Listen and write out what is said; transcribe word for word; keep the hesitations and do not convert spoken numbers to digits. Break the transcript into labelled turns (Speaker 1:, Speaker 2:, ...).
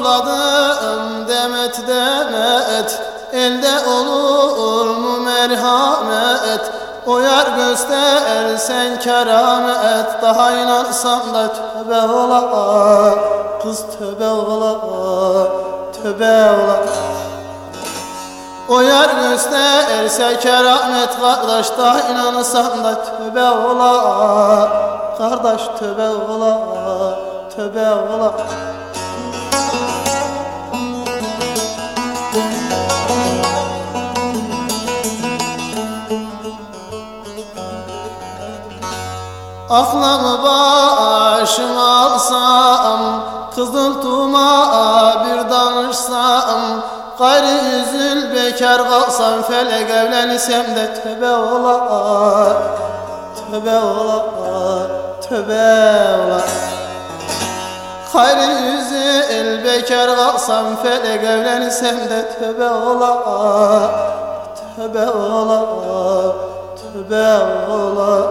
Speaker 1: topladım demet demet, elde olur mu merhamet? O yar göstersen keramet, daha inansam da tövbe ola, kız tövbe ola, tövbe ola. O yar gösterse keramet kardeş, daha inansam da tövbe ola, kardeş tövbe ola, tövbe ola. Aklımı başıma alsam, kızıl tuma bir danışsam, gayrı üzül bekar kalsam, felek evlensem de tövbe ola, tövbe ola, tövbe ola. Gayrı üzül bekar kalsam, felek evlensem de tövbe ola, tövbe ola, tövbe ola.